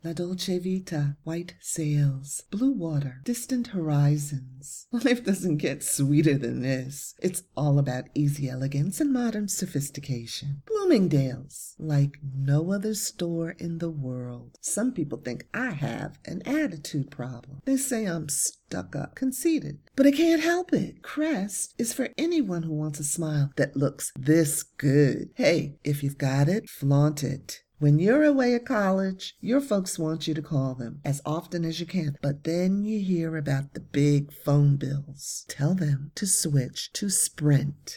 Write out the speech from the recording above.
La Dolce Vita, white sails, blue water, distant horizons. Life doesn't get sweeter than this. It's all about easy elegance and modern sophistication. Bloomingdale's, like no other store in the world. Some people think I have an attitude problem. They say I'm stuck up, conceited. But I can't help it. Crest is for anyone who wants a smile that looks this good. Hey, if you've got it, flaunt it. When you're away at college, your folks want you to call them as often as you can, but then you hear about the big phone bills. Tell them to switch to Sprint.